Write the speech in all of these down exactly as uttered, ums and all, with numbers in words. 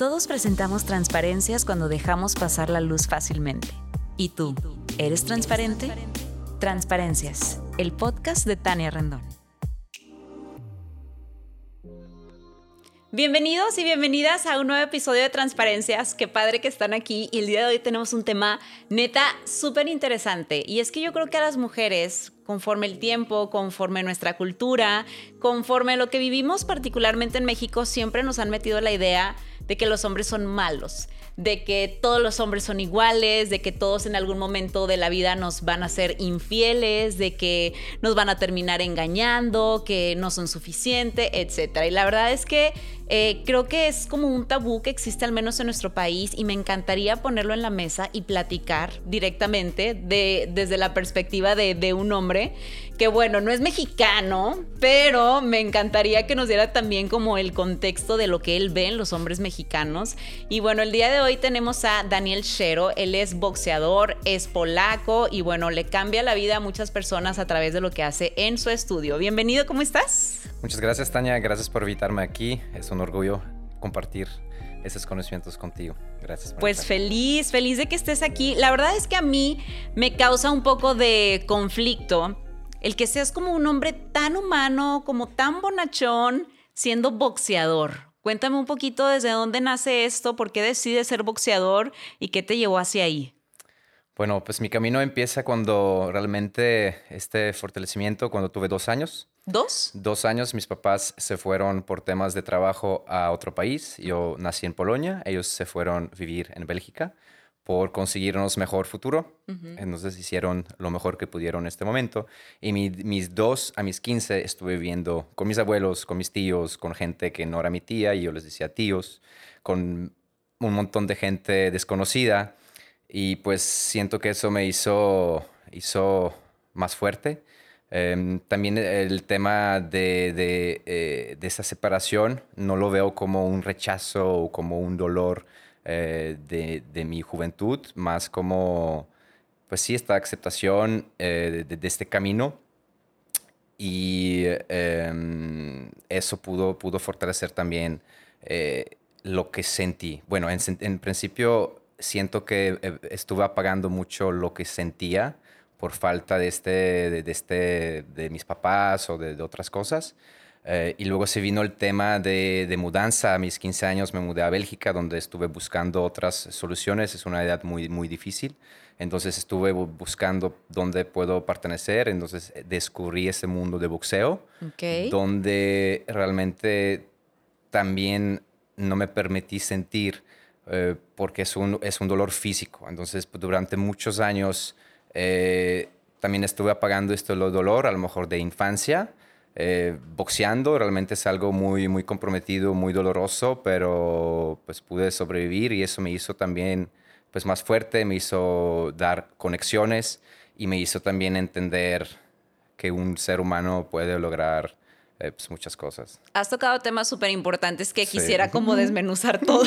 Todos presentamos transparencias cuando dejamos pasar la luz fácilmente. ¿Y tú, eres transparente? Transparencias, el podcast de Tania Rendón. Bienvenidos y bienvenidas a un nuevo episodio de Transparencias. Qué padre que están aquí y el día de hoy tenemos un tema neta súper interesante. Y es que yo creo que a las mujeres, conforme el tiempo, conforme nuestra cultura, conforme lo que vivimos particularmente en México, siempre nos han metido la idea de que los hombres son malos, de que todos los hombres son iguales, de que todos en algún momento de la vida nos van a ser infieles, de que nos van a terminar engañando, que no son suficientes, etcétera. Y la verdad es que eh, creo que es como un tabú que existe al menos en nuestro país y me encantaría ponerlo en la mesa y platicar directamente de, desde la perspectiva de, de un hombre que, bueno, no es mexicano, pero me encantaría que nos diera también como el contexto de lo que él ve en los hombres mexicanos. Y bueno, el día de hoy tenemos a Daniel Shero. Él es boxeador, es polaco y bueno, le cambia la vida a muchas personas a través de lo que hace en su estudio. Bienvenido, ¿cómo estás? Muchas gracias, Tania. Gracias por invitarme aquí. Es un orgullo compartir esos conocimientos contigo. Gracias. Pues feliz, feliz de que estés aquí. La verdad es que a mí me causa un poco de conflicto el que seas como un hombre tan humano, como tan bonachón, siendo boxeador. Cuéntame un poquito desde dónde nace esto, por qué decides ser boxeador y qué te llevó hacia ahí. Bueno, pues mi camino empieza cuando realmente este fortalecimiento, cuando tuve dos años. ¿Dos? Dos años, mis papás se fueron por temas de trabajo a otro país. Yo nací en Polonia, ellos se fueron a vivir en Bélgica por conseguirnos mejor futuro. Uh-huh. Entonces hicieron lo mejor que pudieron en este momento. Y mi, mis dos a mis quince estuve viviendo con mis abuelos, con mis tíos, con gente que no era mi tía y yo les decía tíos, con un montón de gente desconocida. Y pues siento que eso me hizo, hizo más fuerte. Um, también el tema de, de, eh, de esa separación no lo veo como un rechazo o como un dolor eh, de, de mi juventud, más como, pues sí, esta aceptación eh, de, de este camino. Y eh, eso pudo, pudo fortalecer también eh, lo que sentí. Bueno, en, en principio siento que estuve apagando mucho lo que sentía por falta de, este, de, de, este, de mis papás o de, de otras cosas. Eh, y luego se vino el tema de, de mudanza. A mis quince años me mudé a Bélgica, donde estuve buscando otras soluciones. Es una edad muy, muy difícil. Entonces estuve buscando dónde puedo pertenecer. Entonces descubrí ese mundo de boxeo, okay, donde realmente también no me permití sentir, eh, porque es un, es un dolor físico. Entonces durante muchos años eh, también estuve apagando este dolor, a lo mejor de infancia. Eh, boxeando realmente es algo muy, muy comprometido, muy doloroso, pero pues pude sobrevivir y eso me hizo también pues más fuerte, me hizo dar conexiones y me hizo también entender que un ser humano puede lograr eh, pues muchas cosas. Has tocado temas súper importantes que sí. quisiera como desmenuzar todo.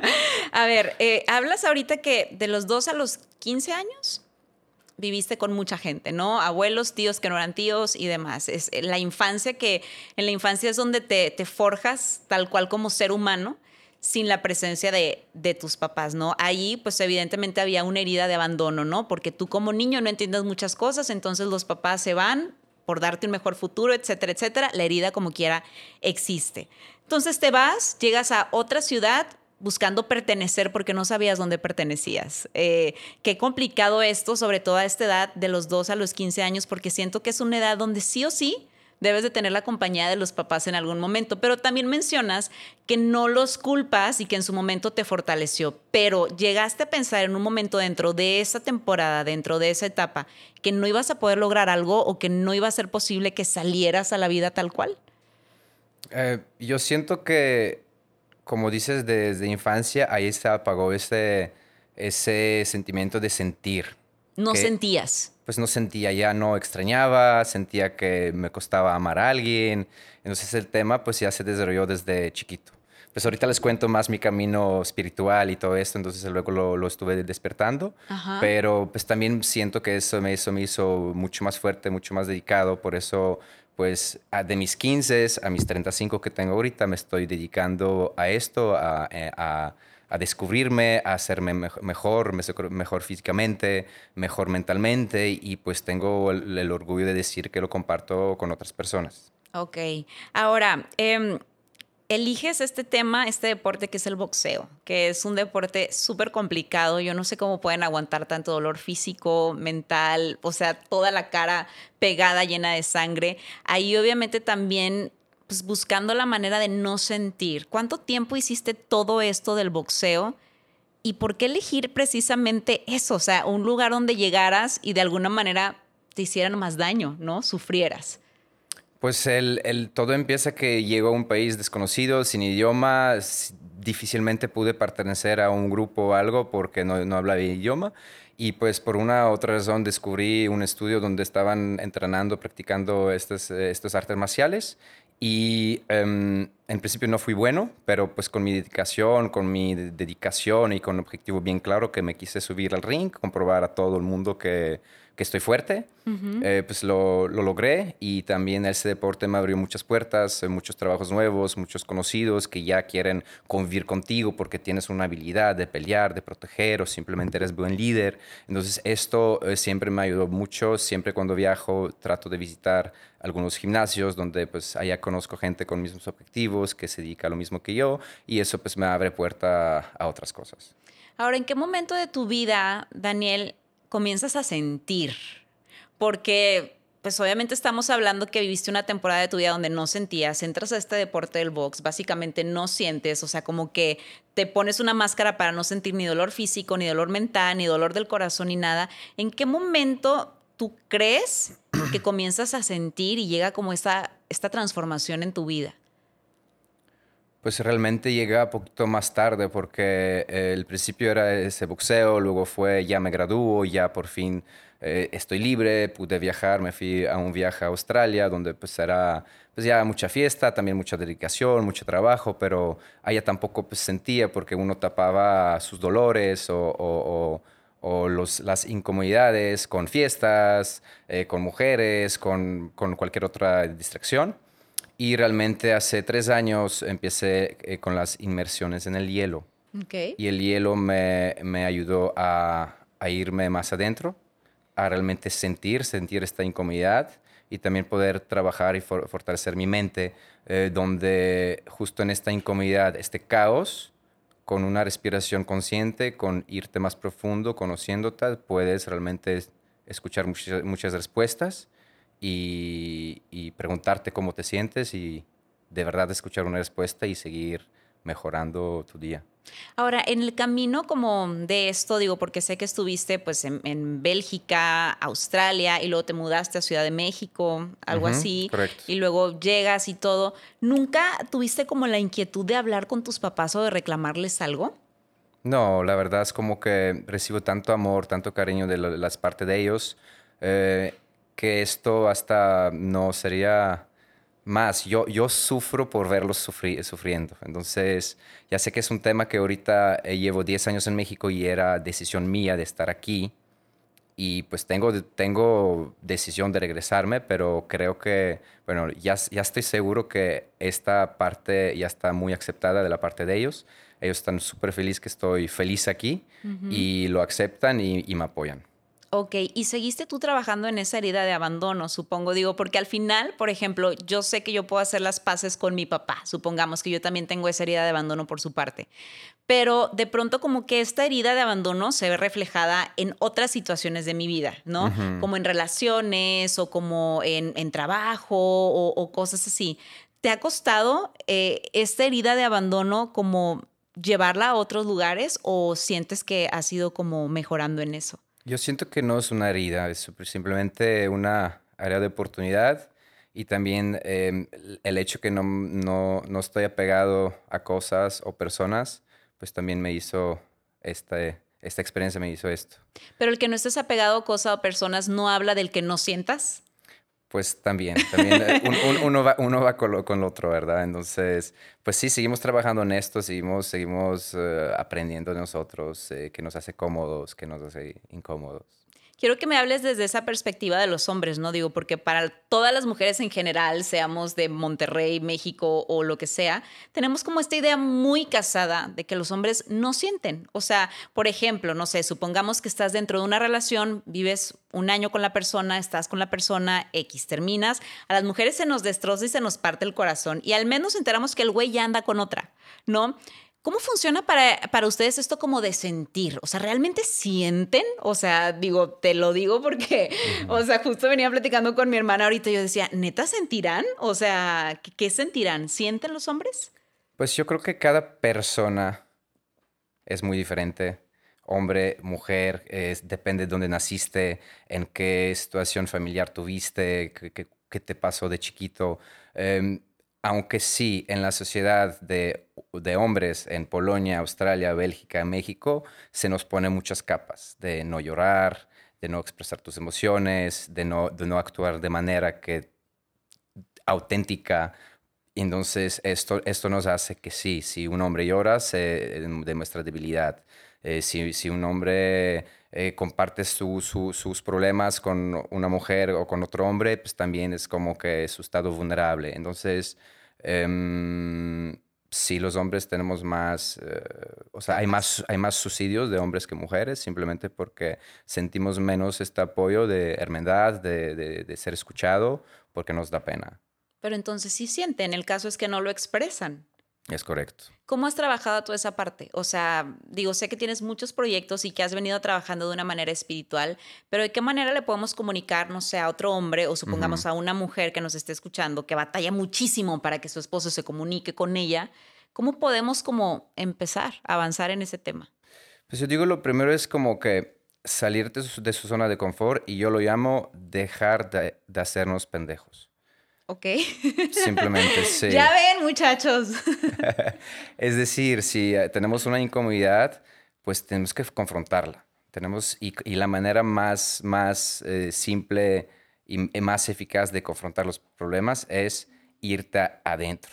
A ver, eh, hablas ahorita que de los dos a los quince años viviste con mucha gente, ¿no? Abuelos, tíos que no eran tíos y demás. Es la infancia que, en la infancia es donde te, te forjas tal cual como ser humano sin la presencia de, de tus papás, ¿no? Ahí, pues evidentemente había una herida de abandono, ¿no? Porque tú como niño no entiendes muchas cosas, entonces los papás se van por darte un mejor futuro, etcétera, etcétera. La herida como quiera existe. Entonces te vas, llegas a otra ciudad buscando pertenecer porque no sabías dónde pertenecías. Eh, qué complicado esto, sobre todo a esta edad de los dos a los quince años, porque siento que es una edad donde sí o sí debes de tener la compañía de los papás en algún momento. Pero también mencionas que no los culpas y que en su momento te fortaleció. Pero llegaste a pensar en un momento dentro de esa temporada, dentro de esa etapa, que no ibas a poder lograr algo o que no iba a ser posible que salieras a la vida tal cual. Eh, yo siento que, como dices, desde infancia, ahí se apagó ese, ese sentimiento de sentir. No que, sentías. Pues no sentía, ya no extrañaba, sentía que me costaba amar a alguien. Entonces el tema pues ya se desarrolló desde chiquito. Pues ahorita les cuento más mi camino espiritual y todo esto, entonces luego lo, lo estuve despertando. Ajá. Pero pues también siento que eso me, eso me hizo mucho más fuerte, mucho más dedicado, por eso pues a- de mis quince a mis treinta y cinco que tengo ahorita me estoy dedicando a esto, a, eh, a- a descubrirme, a hacerme mej- mejor, me- mejor físicamente, mejor mentalmente y pues tengo el, el orgullo de decir que lo comparto con otras personas. Ok. Ahora, em, eliges este tema, este deporte que es el boxeo, que es un deporte súper complicado. Yo no sé cómo pueden aguantar tanto dolor físico, mental, o sea, toda la cara pegada, llena de sangre. Ahí obviamente también, pues buscando la manera de no sentir. ¿Cuánto tiempo hiciste todo esto del boxeo? ¿Y por qué elegir precisamente eso? O sea, un lugar donde llegaras y de alguna manera te hicieran más daño, ¿no? Sufrieras. Pues el, el- todo empieza que llego a un país desconocido, sin idioma, s- difícilmente pude pertenecer a un grupo o algo porque no, no hablaba idioma y pues por una u otra razón descubrí un estudio donde estaban entrenando, practicando estas, eh, estos artes marciales y em, en principio no fui bueno, pero pues con mi dedicación, con mi de- dedicación y con un objetivo bien claro que me quise subir al ring, comprobar a todo el mundo que, que estoy fuerte Ujú. eh, pues lo, lo logré y también ese deporte me abrió muchas puertas, eh, muchos trabajos nuevos, muchos conocidos que ya quieren convivir contigo porque tienes una habilidad de pelear, de proteger o simplemente eres buen líder. Entonces esto eh, siempre me ayudó mucho, siempre cuando viajo trato de visitar algunos gimnasios donde pues allá conozco gente con mismos objetivos, que se dedica a lo mismo que yo y eso pues me abre puerta a otras cosas. Ahora, ¿en qué momento de tu vida, Daniel, comienzas a sentir? Porque, pues obviamente estamos hablando que viviste una temporada de tu vida donde no sentías, entras a este deporte del box, básicamente no sientes, o sea, como que te pones una máscara para no sentir ni dolor físico, ni dolor mental, ni dolor del corazón, ni nada. ¿En qué momento tú crees que comienzas a sentir y llega como esta, esta transformación en tu vida? Pues realmente llegué un poquito más tarde porque eh, el principio era ese boxeo, luego fue ya me gradúo, ya por fin eh, estoy libre, pude viajar, me fui a un viaje a Australia donde pues era pues ya mucha fiesta, también mucha dedicación, mucho trabajo, pero allá tampoco pues sentía porque uno tapaba sus dolores o, o- o- o los, las incomodidades con fiestas, eh, con mujeres, con, con cualquier otra distracción. Y realmente hace tres años empecé eh, con las inmersiones en el hielo. Ok. Y el hielo me, me ayudó a, a irme más adentro, a realmente sentir, sentir esta incomodidad y también poder trabajar y for- fortalecer mi mente, eh, donde justo en esta incomodidad, este caos, con una respiración consciente, con irte más profundo, conociéndote, puedes realmente escuchar muchas, muchas respuestas y, y preguntarte cómo te sientes y de verdad escuchar una respuesta y seguir mejorando tu día. Ahora, en el camino como de esto, digo, porque sé que estuviste pues en, en Bélgica, Australia, y luego te mudaste a Ciudad de México, algo Ujú, así, correcto. y luego llegas y todo. ¿Nunca tuviste como la inquietud de hablar con tus papás o de reclamarles algo? No, la verdad es como que recibo tanto amor, tanto cariño de la- las partes de ellos, eh, que esto hasta no sería más. Yo, yo sufro por verlos sufri- sufriendo. Entonces, ya sé que es un tema que ahorita eh, llevo diez años en México y era decisión mía de estar aquí. Y pues tengo, tengo decisión de regresarme, pero creo que, bueno, ya, ya estoy seguro que esta parte ya está muy aceptada de la parte de ellos. Ellos están súper felices que estoy feliz aquí y lo aceptan y, y me apoyan. Ok, y seguiste tú trabajando en esa herida de abandono, supongo, digo, porque al final, por ejemplo, yo sé que yo puedo hacer las paces con mi papá, supongamos que yo también tengo esa herida de abandono por su parte, pero de pronto como que esta herida de abandono se ve reflejada en otras situaciones de mi vida, ¿no? Ujú. Como en relaciones o como en, en trabajo o, o cosas así. ¿Te ha costado eh, esta herida de abandono como llevarla a otros lugares o sientes que has ido como mejorando en eso? Yo siento que no es una herida, es super- simplemente una área de oportunidad y también em, el el hecho que no, no, no estoy apegado a cosas o personas, pues también me hizo, este, esta experiencia me hizo esto. Pero el que no estés apegado a cosas o personas no habla del que no sientas. Pues también, también eh, un- un- uno va, uno va con lo, con lo otro, ¿verdad? Entonces, pues sí, seguimos trabajando en esto, seguimos, seguimos eh, aprendiendo de nosotros, eh, que nos hace cómodos, que nos hace incómodos. Quiero que me hables desde esa perspectiva de los hombres, ¿no? Digo, porque para todas las mujeres en general, seamos de Monterrey, México o lo que sea, tenemos como esta idea muy casada de que los hombres no sienten. O sea, por ejemplo, no sé, supongamos que estás dentro de una relación, vives un año con la persona, estás con la persona, X, terminas. A las mujeres se nos destroza y se nos parte el corazón y al menos enteramos que el güey ya anda con otra, ¿no? ¿Cómo funciona para, para ustedes esto como de sentir? O sea, ¿realmente sienten? O sea, digo, te lo digo porque, uh-huh. o sea, justo venía platicando con mi hermana ahorita y yo decía, ¿neta sentirán? O sea, ¿qué, qué sentirán? ¿Sienten los hombres? Pues yo creo que cada persona es muy diferente. Hombre, mujer, es, depende de dónde naciste, en qué situación familiar tuviste, qué, qué, qué te pasó de chiquito. Um, Aunque sí, en la sociedad de, de hombres en Polonia, Australia, Bélgica, México, se nos pone muchas capas de no llorar, de no expresar tus emociones, de no, de no actuar de manera que, auténtica. Entonces, esto, esto nos hace que sí, si un hombre llora, se demuestra debilidad. Eh, si, si un hombre eh, comparte su, su, sus problemas con una mujer o con otro hombre, pues también es como que su estado vulnerable. Entonces, eh, sí, los hombres tenemos más, eh, o sea, hay más, hay más suicidios de hombres que mujeres, simplemente porque sentimos menos este apoyo de hermandad, de, de, de ser escuchado, porque nos da pena. Pero entonces sí sienten, el caso es que no lo expresan. Es correcto. ¿Cómo has trabajado toda esa parte? O sea, digo, sé que tienes muchos proyectos y que has venido trabajando de una manera espiritual, pero ¿de qué manera le podemos comunicar, no sé, a otro hombre o supongamos uh-huh. a una mujer que nos esté escuchando que batalla muchísimo para que su esposo se comunique con ella? ¿Cómo podemos como empezar a avanzar en ese tema? Pues yo digo, lo primero es como que salir de su, de su zona de confort y yo lo llamo dejar de, de hacernos pendejos. Ok. Simplemente, sí. Ya ven, muchachos. Es decir, si tenemos una incomodidad, pues tenemos que confrontarla. Tenemos, y, y la manera más, más eh, simple y, y más eficaz de confrontar los problemas es irte adentro.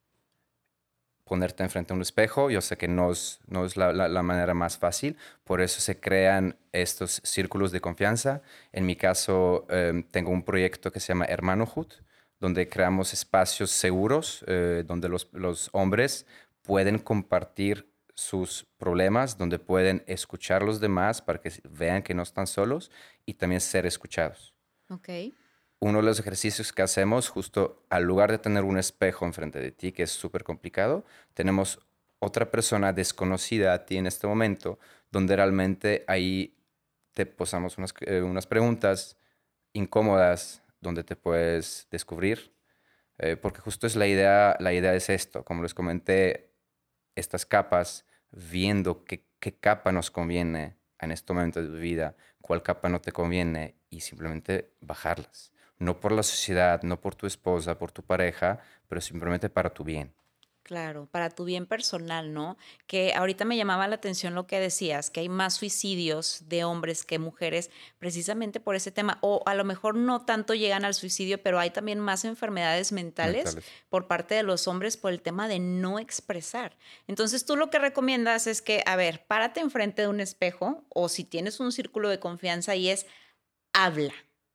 Ponerte enfrente a un espejo. Yo sé que no es, no es la, la, la manera más fácil, por eso se crean estos círculos de confianza. En mi caso, eh, tengo un proyecto que se llama Hermanohood, donde creamos espacios seguros, eh, donde los, los hombres pueden compartir sus problemas, donde pueden escuchar a los demás para que vean que no están solos y también ser escuchados. Okay. Uno de los ejercicios que hacemos, justo al lugar de tener un espejo enfrente de ti, que es súper complicado, tenemos otra persona desconocida a ti en este momento, donde realmente ahí te posamos unas, eh, unas preguntas incómodas, donde te puedes descubrir, eh, porque justo es la idea, la idea es esto, como les comenté, estas capas, viendo qué, qué capa nos conviene en este momento de tu vida, cuál capa no te conviene y simplemente bajarlas. No por la sociedad, no por tu esposa, por tu pareja, pero simplemente para tu bien. Claro, para tu bien personal, ¿no? Que ahorita me llamaba la atención lo que decías, que hay más suicidios de hombres que mujeres precisamente por ese tema, o a lo mejor no tanto llegan al suicidio, pero hay también más enfermedades mentales, mentales por parte de los hombres por el tema de no expresar. Entonces tú lo que recomiendas es que, a ver, párate enfrente de un espejo o si tienes un círculo de confianza y es, habla.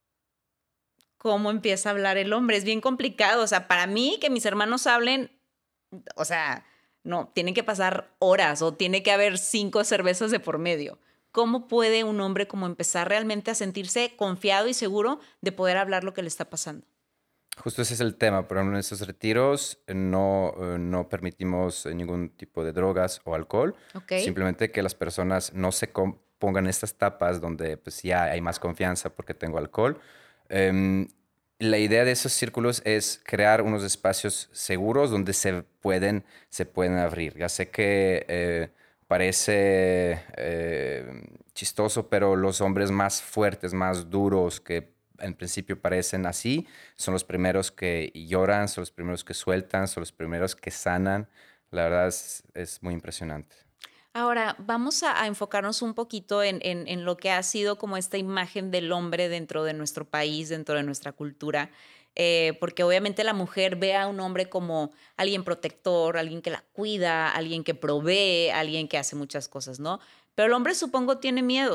¿Cómo empieza a hablar el hombre? Es bien complicado, o sea, para mí que mis hermanos hablen, o sea, no, tienen que pasar horas o tiene que haber cinco cervezas de por medio. ¿Cómo puede un hombre como empezar realmente a sentirse confiado y seguro de poder hablar lo que le está pasando? Justo ese es el tema, pero en estos retiros no, no permitimos ningún tipo de drogas o alcohol. Okay. Simplemente que las personas no se pongan estas tapas donde pues ya hay más confianza porque tengo alcohol. Um, La idea de esos círculos es crear unos espacios seguros donde se pueden, se pueden abrir. Ya sé que eh, parece eh, chistoso, pero los hombres más fuertes, más duros, que en principio parecen así, son los primeros que lloran, son los primeros que sueltan, son los primeros que sanan. La verdad es, es muy impresionante. Ahora, vamos a, a enfocarnos un poquito en, en, en lo que ha sido como esta imagen del hombre dentro de nuestro país, dentro de nuestra cultura, eh, porque obviamente la mujer ve a un hombre como alguien protector, alguien que la cuida, alguien que provee, alguien que hace muchas cosas, ¿no? Pero el hombre, supongo, tiene miedos.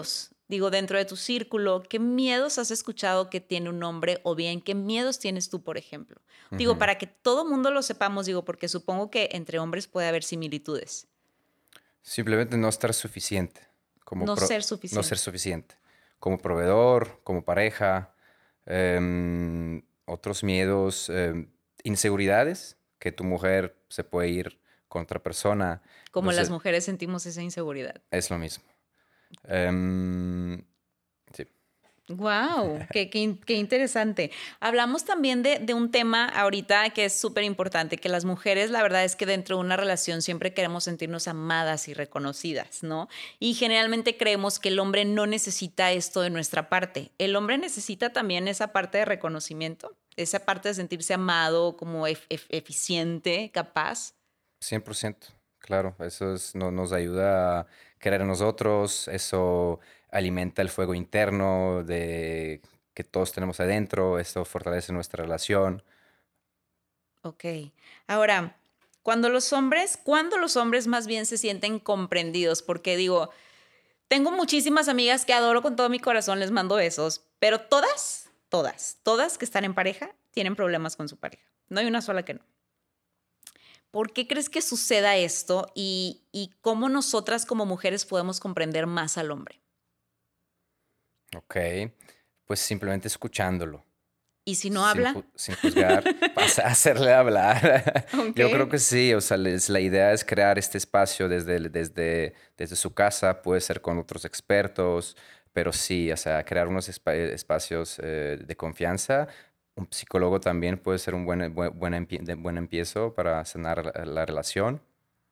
Digo, dentro de tu círculo, ¿qué miedos has escuchado que tiene un hombre o bien qué miedos tienes tú, por ejemplo? Digo, Ujú. para que todo mundo lo sepamos, digo, porque supongo que entre hombres puede haber similitudes. Simplemente no estar suficiente, como No pro- ser no ser suficiente. suficiente, como proveedor, como pareja, em, otros miedos, em, inseguridades, que tu mujer se puede ir con otra persona, Como las entonces mujeres sentimos esa inseguridad. es lo mismo. Em, sí. Wow, qué, qué in- qué interesante. Hablamos también de, de un tema ahorita que es súper importante, que las mujeres, la verdad es que dentro de una relación siempre queremos sentirnos amadas y reconocidas, ¿no? Y generalmente creemos que el hombre no necesita esto de nuestra parte. El hombre necesita también esa parte de reconocimiento, esa parte de sentirse amado, como ef- ef- eficiente, capaz. Cien por ciento, claro, eso es- no, nos ayuda a creer en nosotros, eso alimenta el fuego interno de que todos tenemos adentro, eso fortalece nuestra relación. Ok. Ahora, cuando los hombres, cuando los hombres más bien se sienten comprendidos, porque digo, tengo muchísimas amigas que adoro con todo mi corazón, les mando besos, pero todas, todas, todas que están en pareja tienen problemas con su pareja. No hay una sola que no. ¿Por qué crees que suceda esto y, y cómo nosotras como mujeres podemos comprender más al hombre? Ok, pues simplemente escuchándolo, Y si no sin, habla, ju- sin juzgar, pasa a hacerle hablar. ok, Yo creo que sí, o sea, les- la idea es crear este espacio desde, el- desde, desde su casa, puede ser con otros expertos, pero sí, o sea, crear unos espa- espacios eh, de confianza. Un psicólogo también puede ser un buen, buen, buen, empie- de- buen empiezo para sanar la, la relación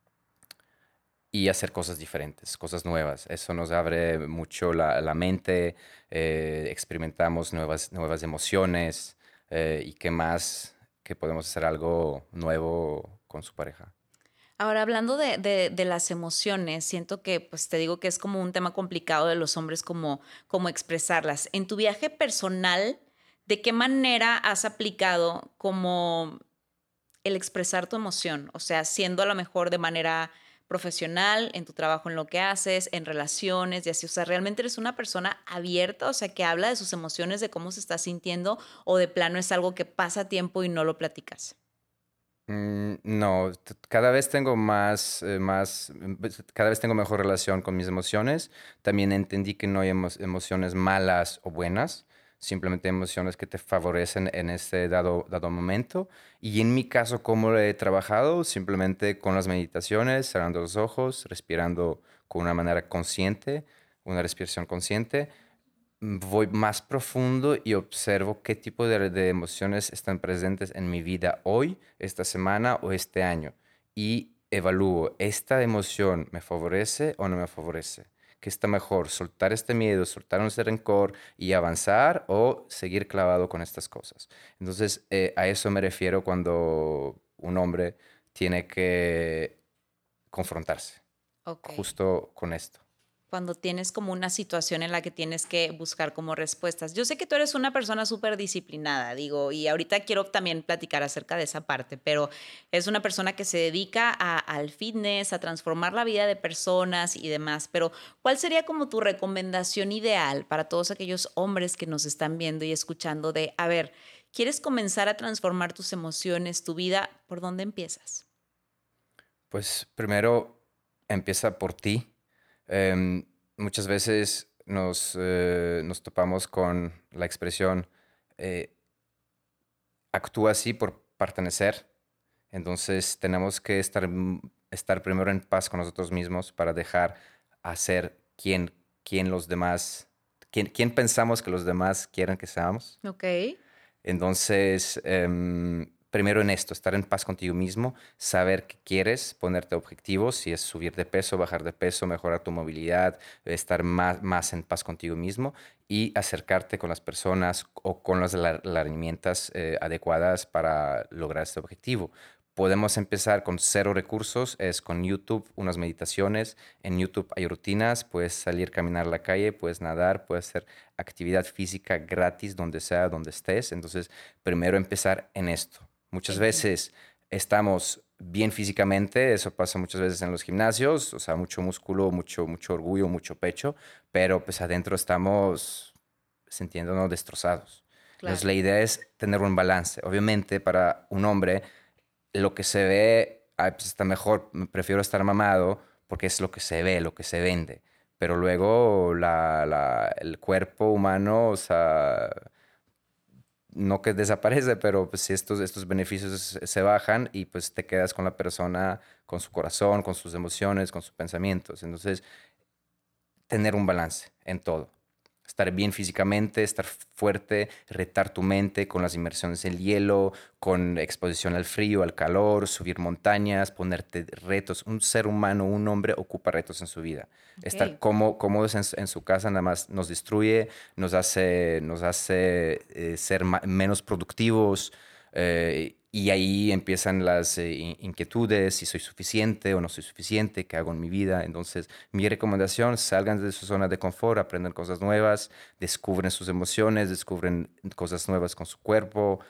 y hacer cosas diferentes, cosas nuevas. Eso nos abre mucho la, la mente, eh, experimentamos nuevas, nuevas emociones eh, y qué más que podemos hacer algo nuevo con su pareja. ahora, hablando de, de- de las emociones, siento que, pues te digo que es como un tema complicado de los hombres, como, como expresarlas. En tu viaje personal, ¿de qué manera has aplicado como el expresar tu emoción? O sea, siendo a lo mejor de manera profesional, en tu trabajo, en lo que haces, en relaciones y así. O sea, ¿realmente eres una persona abierta? O sea, que habla de sus emociones, de cómo se está sintiendo, o de plano es algo que pasa tiempo y no lo platicas. Mm, no, t- cada vez tengo más, eh, más, mm, pues, cada vez tengo mejor relación con mis emociones. También entendí que no hay emo- emociones malas o buenas, simplemente emociones que te favorecen en este dado, dado momento. Y en mi caso, ¿cómo lo he trabajado? Simplemente con las meditaciones, cerrando los ojos, respirando con una manera consciente, una respiración consciente, voy más profundo y observo qué tipo de, de emociones están presentes en mi vida hoy, esta semana o este año. Y evalúo, ¿esta emoción me favorece o no me favorece? ¿Qué está mejor? ¿Soltar este miedo, soltar ese rencor y avanzar o seguir clavado con estas cosas? Entonces, eh, a eso me refiero cuando un hombre tiene que confrontarse Ok. justo con esto. Cuando tienes como una situación en la que tienes que buscar como respuestas. Yo sé que tú eres una persona súper disciplinada, digo, y ahorita quiero también platicar acerca de esa parte, pero es una persona que se dedica a- al fitness, a transformar la vida de personas y demás, pero ¿cuál sería como tu recomendación ideal para todos aquellos hombres que nos están viendo y escuchando de, a ver, ¿quieres comenzar a transformar tus emociones, tu vida? ¿Por dónde empiezas? Pues primero empieza por ti. Em, muchas veces nos, eh, nos topamos con la expresión eh, actúa así por pertenecer. Entonces tenemos que estar, mm, estar primero en paz con nosotros mismos para dejar hacer quien, quien los demás, quien, quien pensamos que los demás quieren que seamos. Ok. Entonces, em, primero en esto, estar en paz contigo mismo, saber qué quieres, ponerte objetivos, si es subir de peso, bajar de peso, mejorar tu movilidad, estar más, más en paz contigo mismo y acercarte con las personas o con las la- las herramientas eh, adecuadas para lograr este objetivo. Podemos empezar con cero recursos, es con YouTube, unas meditaciones. En YouTube hay rutinas, puedes salir a caminar a la calle, puedes nadar, puedes hacer actividad física gratis donde sea, donde estés. Entonces, primero empezar en esto. Muchas Entiendo. veces estamos bien físicamente, eso pasa muchas veces en los gimnasios, o sea, mucho músculo, mucho, mucho orgullo, mucho pecho, pero pues adentro estamos sintiéndonos destrozados. Entonces Claro. la idea es tener un balance. Obviamente para un hombre lo que se ve, ah, pues está mejor, prefiero estar mamado porque es lo que se ve, lo que se vende. Pero luego la, la- el cuerpo humano, o sea, no que desaparece, pero pues sí estos, estos beneficios se bajan y pues te quedas con la persona, con su corazón, con sus emociones, con sus pensamientos. Entonces, tener un balance en todo. Estar bien físicamente, estar fuerte, retar tu mente con las inmersiones en hielo, con exposición al frío, al calor, subir montañas, ponerte retos. Un ser humano, un hombre ocupa retos en su vida. Estar Ok. cómo- cómodos en, su en su casa nada más nos destruye, nos hace, nos hace eh, ser ma- menos productivos. eh, y ahí empiezan las eh, in- inquietudes, si soy suficiente o no soy suficiente, qué hago en mi vida. Entonces, mi recomendación, salgan de su zona de confort, aprendan cosas nuevas, descubren sus emociones, descubren cosas nuevas con su cuerpo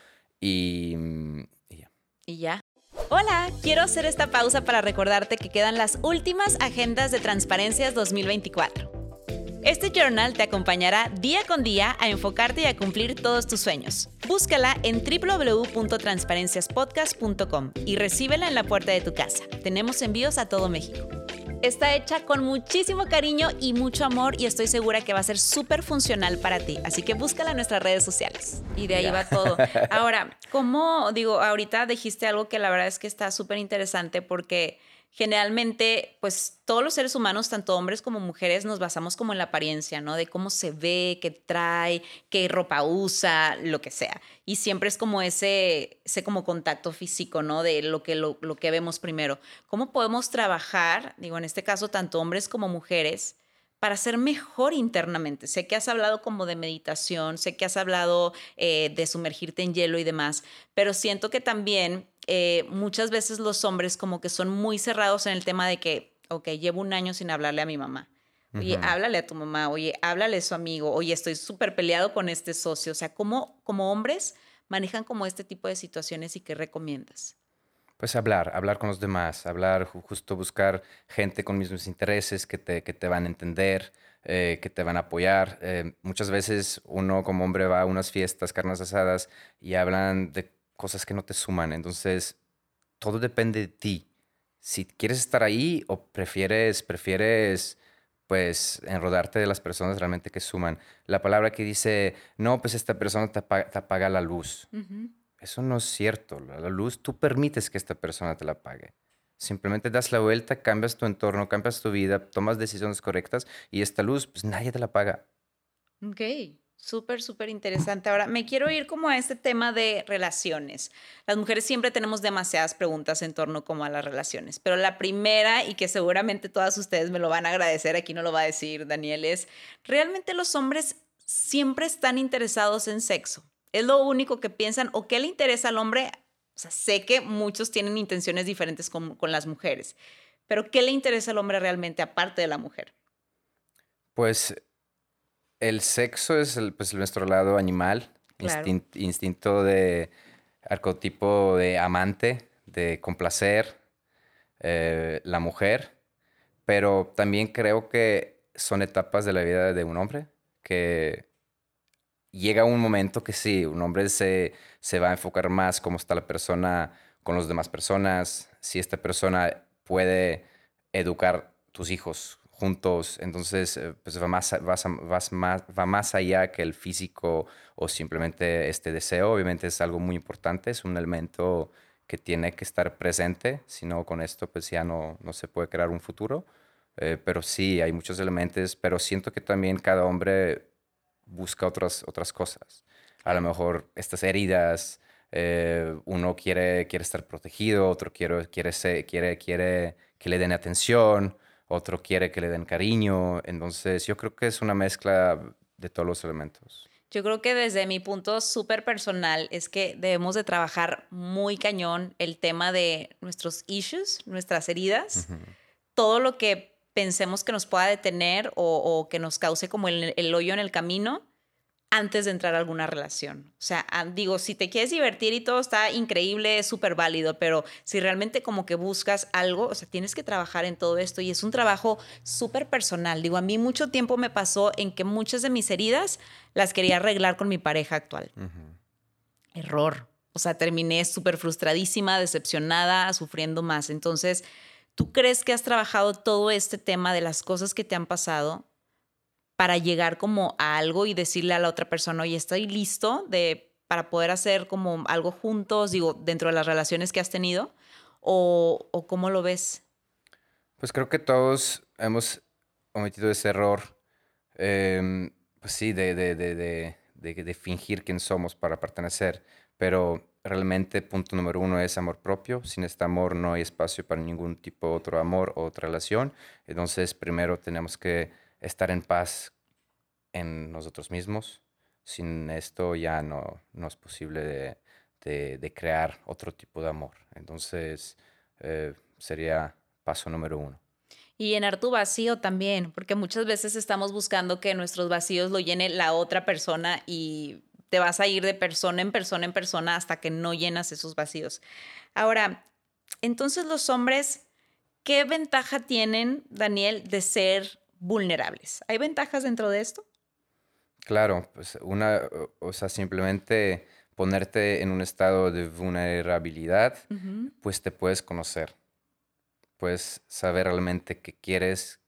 y, mm, y ya. Y ya. Hola, quiero hacer esta pausa para recordarte que quedan las últimas agendas de Transparencias dos mil veinticuatro. Este journal te acompañará día con día a enfocarte y a cumplir todos tus sueños. Búscala en w w w punto transparenciaspodcast punto com y recíbela en la puerta de tu casa. Tenemos envíos a todo México. Está hecha con muchísimo cariño y mucho amor y estoy segura que va a ser súper funcional para ti. Así que búscala en nuestras redes sociales. Y de ahí Ya. va todo. Ahora, ¿cómo, digo, ahorita dijiste algo que la verdad es que está súper interesante porque generalmente, pues todos los seres humanos, tanto hombres como mujeres, nos basamos como en la apariencia, ¿no? De cómo se ve, qué trae, qué ropa usa, lo que sea. Y siempre es como ese, ese como contacto físico, ¿no? De lo que, lo, lo que vemos primero. ¿Cómo podemos trabajar, digo, en este caso, tanto hombres como mujeres, para ser mejor internamente? Sé que has hablado como de meditación, sé que has hablado eh, de sumergirte en hielo y demás, pero siento que también eh, muchas veces los hombres como que son muy cerrados en el tema de que, ok, llevo un año sin hablarle a mi mamá. Oye, Ujú. háblale a tu mamá, oye, háblale a su amigo, oye, estoy súper peleado con este socio. O sea, ¿cómo como hombres manejan como este tipo de situaciones y qué recomiendas? Pues hablar, hablar con los demás, hablar, ju- justo buscar gente con mismos intereses que te, que te van a entender, eh, que te van a apoyar. Eh, muchas veces uno como hombre va a unas fiestas, carnes asadas y hablan de cosas que no te suman. Entonces, todo depende de ti. Si quieres estar ahí o prefieres, prefieres, pues, enrodarte de las personas realmente que suman. La palabra que dice, no, pues esta persona te apa- te apaga la luz. Ujú. Eso no es cierto. La, la luz, tú permites que esta persona te la pague. Simplemente das la vuelta, cambias tu entorno, cambias tu vida, tomas decisiones correctas y esta luz, pues nadie te la paga. Ok, súper, súper interesante. Ahora, me quiero ir como a este tema de relaciones. Las mujeres siempre tenemos demasiadas preguntas en torno como a las relaciones, pero la primera, y que seguramente todas ustedes me lo van a agradecer, aquí no lo va a decir Daniel, es, ¿realmente los hombres siempre están interesados en sexo? ¿Es lo único que piensan o qué le interesa al hombre? O sea, sé que muchos tienen intenciones diferentes con, con las mujeres, pero ¿qué le interesa al hombre realmente aparte de la mujer? Pues el sexo es el, pues, nuestro lado animal, Claro. instin- instinto de arquetipo de amante, de complacer eh, la mujer, pero también creo que son etapas de la vida de un hombre que llega un momento que sí, un hombre se, se va a enfocar más cómo está la persona con las demás personas, si esta persona puede educar tus hijos juntos, entonces eh, pues va más, a- vas a- vas más, va más allá que el físico o simplemente este deseo, obviamente es algo muy importante, es un elemento que tiene que estar presente, si no con esto pues ya no, no se puede crear un futuro. Eh, pero sí, hay muchos elementos, pero siento que también cada hombre busca otras, otras cosas. A lo Claro. mejor estas heridas, eh, uno quiere, quiere estar protegido, otro quiere, quiere, ser- quiere, quiere que le den atención, otro quiere que le den cariño. Entonces, yo creo que es una mezcla de todos los elementos. Yo creo que desde mi punto súper personal es que debemos de trabajar muy cañón el tema de nuestros issues, nuestras heridas, Ujú. todo lo que pensemos que nos pueda detener o, o que nos cause como el, el hoyo en el camino, antes de entrar a alguna relación. O sea, ah, digo, si te quieres divertir y todo está increíble, es súper válido, pero si realmente como que buscas algo, o sea, tienes que trabajar en todo esto y es un trabajo súper personal. Digo, a mí mucho tiempo me pasó en que muchas de mis heridas las quería arreglar con mi pareja actual. Ujú. Error. O sea, terminé súper frustradísima, decepcionada, sufriendo más. Entonces, ¿tú crees que has trabajado todo este tema de las cosas que te han pasado para llegar como a algo y decirle a la otra persona, oye, estoy listo de, para poder hacer como algo juntos, digo, dentro de las relaciones que has tenido? ¿O, o cómo lo ves? Pues creo que todos hemos cometido ese error, em, pues sí, de, de, de, de, de- de fingir quién somos para pertenecer, pero realmente punto número uno es amor propio. Sin este amor no hay espacio para ningún tipo de otro amor o otra relación. Entonces, primero tenemos que estar en paz en nosotros mismos. Sin esto ya no, no es posible de, de- de crear otro tipo de amor. Entonces, eh, sería paso número uno. Y llenar tu vacío también, porque muchas veces estamos buscando que nuestros vacíos lo llene la otra persona y te vas a ir de persona en persona en persona hasta que no llenas esos vacíos. Ahora, entonces los hombres, ¿qué ventaja tienen, Daniel, de ser vulnerables? ¿Hay ventajas dentro de esto? Claro, pues una, o o sea, simplemente ponerte en un estado de vulnerabilidad, Ujú. pues te puedes conocer, puedes saber realmente qué quieres,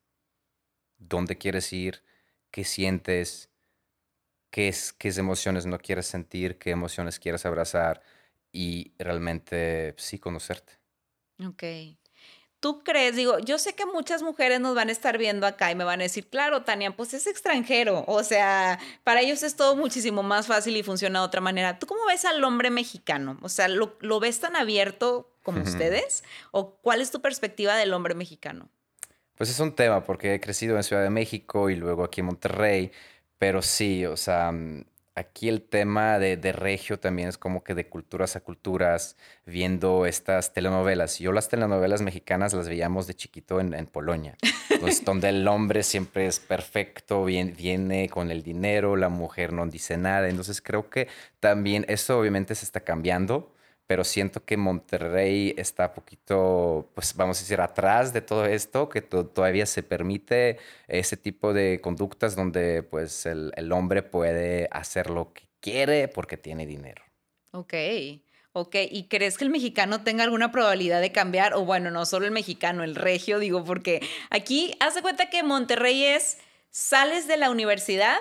dónde quieres ir, qué sientes, qué es, qué es emociones no quieres sentir, qué emociones quieres abrazar y realmente sí conocerte. Ok. ¿Tú crees? Digo, yo sé que muchas mujeres nos van a estar viendo acá y me van a decir, claro, Tania, pues es extranjero. O sea, para ellos es todo muchísimo más fácil y funciona de otra manera. ¿Tú cómo ves al hombre mexicano? O sea, ¿lo, lo ves tan abierto como ustedes? ¿O cuál es tu perspectiva del hombre mexicano? Pues es un tema porque he crecido en Ciudad de México y luego aquí en Monterrey, pero sí, o sea, mm, aquí el tema de, de regio también es como que de culturas a culturas, viendo estas telenovelas. Yo las telenovelas mexicanas las veíamos de chiquito en, en Polonia, entonces donde el hombre siempre es perfecto, bien, viene con el dinero, la mujer no dice nada, entonces creo que también eso obviamente se está cambiando, pero siento que Monterrey está poquito, pues vamos a decir, atrás de todo esto, que to- todavía se permite ese tipo de conductas donde pues el, el hombre puede hacer lo que quiere porque tiene dinero. Ok, ok. ¿Y crees que el mexicano tenga alguna probabilidad de cambiar? O bueno, no solo el mexicano, el regio, digo, porque aquí haz de cuenta que Monterrey es, sales de la universidad,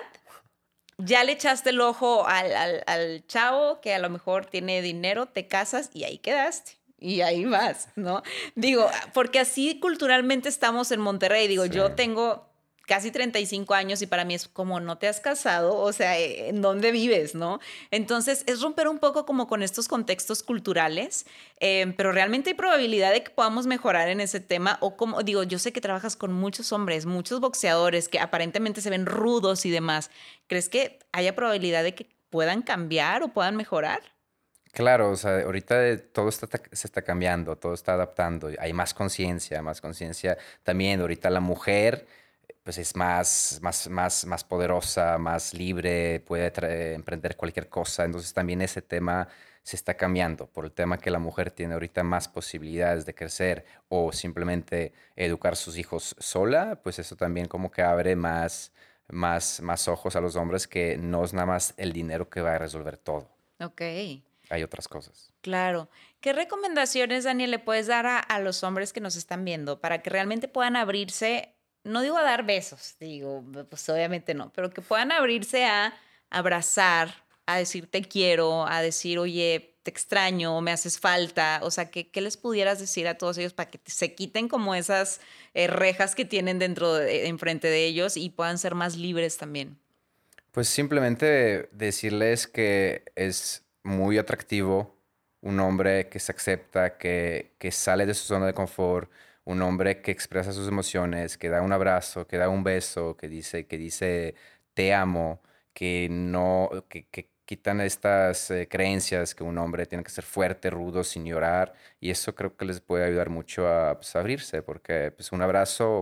ya le echaste el ojo al, al, al chavo que a lo mejor tiene dinero, te casas y ahí quedaste. Y ahí vas, ¿no? Digo, porque así culturalmente estamos en Monterrey. Digo, Sí. yo tengo casi treinta y cinco años y para mí es como no te has casado, o sea, eh, ¿en dónde vives, no? Entonces, es romper un poco como con estos contextos culturales, eh, pero realmente hay probabilidad de que podamos mejorar en ese tema. O como, digo, yo sé que trabajas con muchos hombres, muchos boxeadores que aparentemente se ven rudos y demás. ¿Crees que haya probabilidad de que puedan cambiar o puedan mejorar? Claro, o sea, ahorita de- todo está, ta- se está cambiando, todo está adaptando, hay más conciencia, más conciencia también. Ahorita la mujer pues es más, más, más, más poderosa, más libre, puede tra- emprender cualquier cosa. Entonces también ese tema se está cambiando por el tema que la mujer tiene ahorita más posibilidades de crecer o simplemente educar a sus hijos sola, pues eso también como que abre más, más, más ojos a los hombres que no es nada más el dinero que va a resolver todo. Ok. Hay otras cosas. Claro. ¿Qué recomendaciones, Daniel, le puedes dar a, a los hombres que nos están viendo para que realmente puedan abrirse? No digo a dar besos, digo, pues obviamente no, pero que puedan abrirse a abrazar, a decir te quiero, a decir, oye, te extraño, me haces falta. O sea, ¿qué, qué les pudieras decir a todos ellos para que se quiten como esas eh, rejas que tienen dentro de, enfrente de ellos y puedan ser más libres también? Pues simplemente decirles que es muy atractivo un hombre que se acepta, que, que sale de su zona de confort, un hombre que expresa sus emociones, que da un abrazo, que da un beso, que dice, que dice te amo, que no, que, que quitan estas eh, creencias que un hombre tiene que ser fuerte, rudo, sin llorar. Y eso creo que les puede ayudar mucho a pues, abrirse, porque pues, un abrazo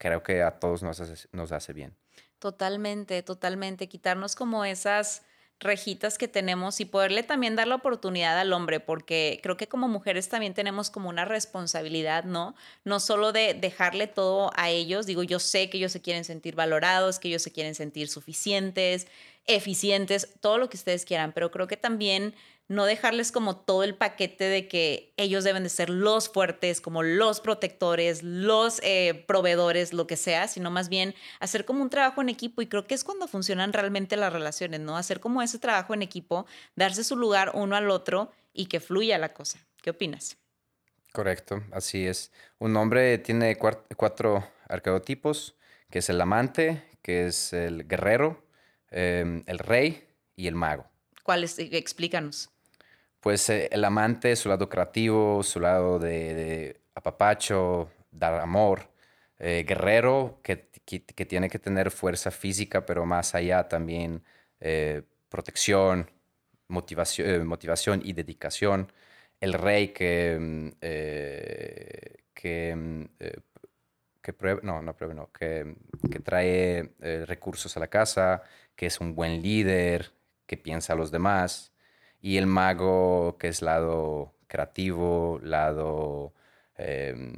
creo que a todos nos hace, nos hace bien. Totalmente, totalmente. Quitarnos como esas rejitas que tenemos y poderle también dar la oportunidad al hombre, porque creo que como mujeres también tenemos como una responsabilidad, ¿no? No solo de dejarle todo a ellos, digo, yo sé que ellos se quieren sentir valorados, que ellos se quieren sentir suficientes, eficientes, todo lo que ustedes quieran, pero creo que también no dejarles como todo el paquete de que ellos deben de ser los fuertes, como los protectores, los eh, proveedores, lo que sea, sino más bien hacer como un trabajo en equipo, y creo que es cuando funcionan realmente las relaciones, ¿no? Hacer como ese trabajo en equipo, darse su lugar uno al otro y que fluya la cosa. ¿Qué opinas? Correcto, así es. Un hombre tiene cuar- cuatro arqueotipos, que es el amante, que es el guerrero, em, el rey y el mago. ¿Cuáles? Explícanos. Pues eh, el amante, su lado creativo, su lado de, de apapacho, dar amor. Eh, guerrero, que, que- que tiene que tener fuerza física, pero más allá también eh, protección, motivación, eh, motivación y dedicación. El rey que, mm, eh, que, mm, eh, que prueba, no, no prueba, no, que, que trae eh, recursos a la casa, que es un buen líder, que piensa a los demás. Y el mago, que es lado creativo, lado... em,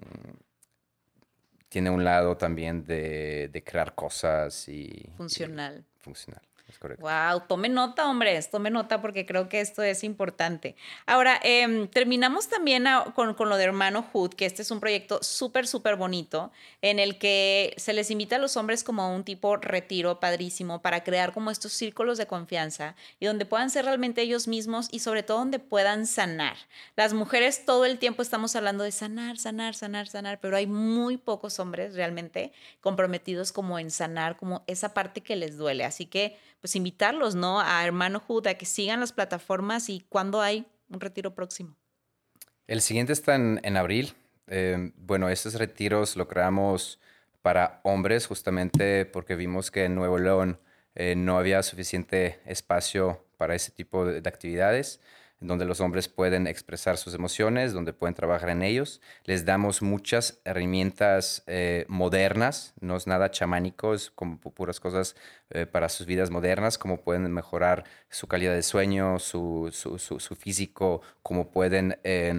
tiene un lado también de, de crear cosas y, y Funcional. funcional, es correcto. Wow, tome nota, hombres, tome nota porque creo que esto es importante. Ahora, em, terminamos también a- con, con lo de Hermano Hood, que este es un proyecto súper, súper bonito, en el que se les invita a los hombres como a un tipo retiro padrísimo para crear como estos círculos de confianza y donde puedan ser realmente ellos mismos y sobre todo donde puedan sanar. Las mujeres todo el tiempo estamos hablando de sanar, sanar, sanar, sanar, pero hay muy pocos hombres realmente comprometidos como en sanar, como esa parte que les duele. Así que pues invitarlos, ¿no? A Hermano Hood, a que sigan las plataformas y cuándo hay un retiro próximo. El siguiente está en, en abril. Eh, bueno, estos retiros lo creamos para hombres justamente porque vimos que en Nuevo León eh, no había suficiente espacio para ese tipo de, de actividades, donde los hombres pueden expresar sus emociones, donde pueden trabajar en ellos. Les damos muchas herramientas eh, modernas, no es nada chamánico, es como pu- puras cosas eh, para sus vidas modernas, cómo pueden mejorar su calidad de sueño, su, su, su- su físico, cómo pueden,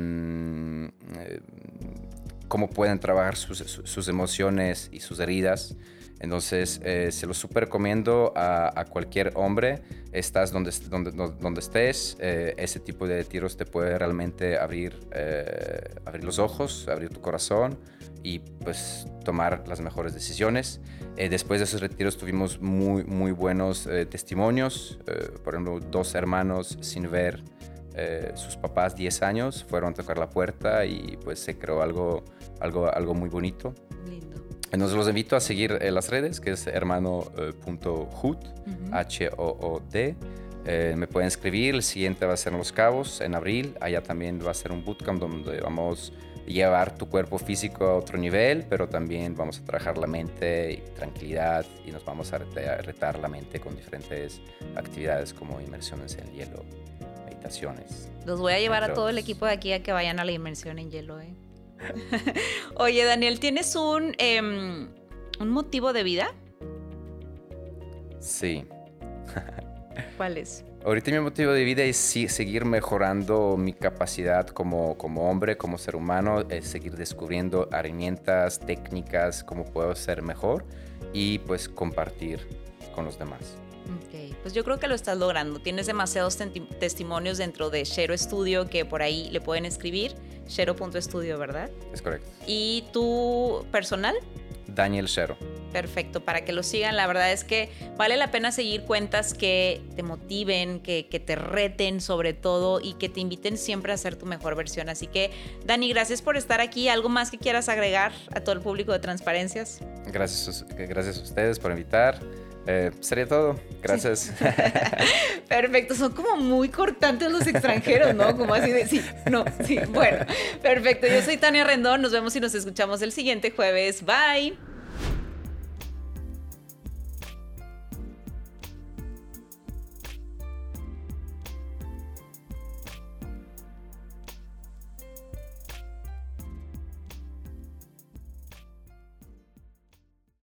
em, eh, cómo pueden trabajar sus, su- sus emociones y sus heridas. Entonces, eh, se lo súper recomiendo a, a cualquier hombre. Estás donde, donde, donde estés, eh, ese tipo de tiros te puede realmente abrir, eh, abrir los ojos, abrir tu corazón y pues tomar las mejores decisiones. Eh, después de esos retiros tuvimos muy, muy buenos eh, testimonios. Eh, por ejemplo, dos hermanos sin ver eh, sus papás diez años fueron a tocar la puerta y pues se creó algo, algo, algo muy bonito. Lindo. Entonces los invito a seguir eh, las redes, que es hermano.hood, Ujú. H O O D. Eh, me pueden escribir, el siguiente va a ser en Los Cabos, en abril. Allá también va a ser un bootcamp donde vamos a llevar tu cuerpo físico a otro nivel, pero también vamos a trabajar la mente y tranquilidad y nos vamos a rete- a retar la mente con diferentes actividades como inmersiones en hielo, meditaciones. Los voy a llevar a entre todo el otros. equipo de aquí a que vayan a la inmersión en hielo, ¿eh? Oye, Daniel, ¿tienes un, em, un motivo de vida? Sí. ¿Cuál es? Ahorita mi motivo de vida es sí- seguir mejorando mi capacidad como, como hombre, como ser humano, es seguir descubriendo herramientas, técnicas, cómo puedo ser mejor y pues compartir con los demás. Ok, pues yo creo que lo estás logrando. Tienes demasiados tenti- testimonios dentro de Shero Studio que por ahí le pueden escribir. Shero punto estudio, ¿verdad? Es correcto. ¿Y tu personal? Daniel Shero. Perfecto, para que lo sigan. La verdad es que vale la pena seguir cuentas que te motiven, que, que te reten sobre todo y que te inviten siempre a ser tu mejor versión. Así que, Dani, gracias por estar aquí. ¿Algo más que quieras agregar a todo el público de Transparencias? Gracias, gracias a ustedes por invitar. Eh, sería todo. Gracias. Perfecto, son como muy cortantes los extranjeros, ¿no? Como así de sí, no, sí. Bueno, perfecto. Yo soy Tania Rendón. Nos vemos y nos escuchamos el siguiente jueves. Bye.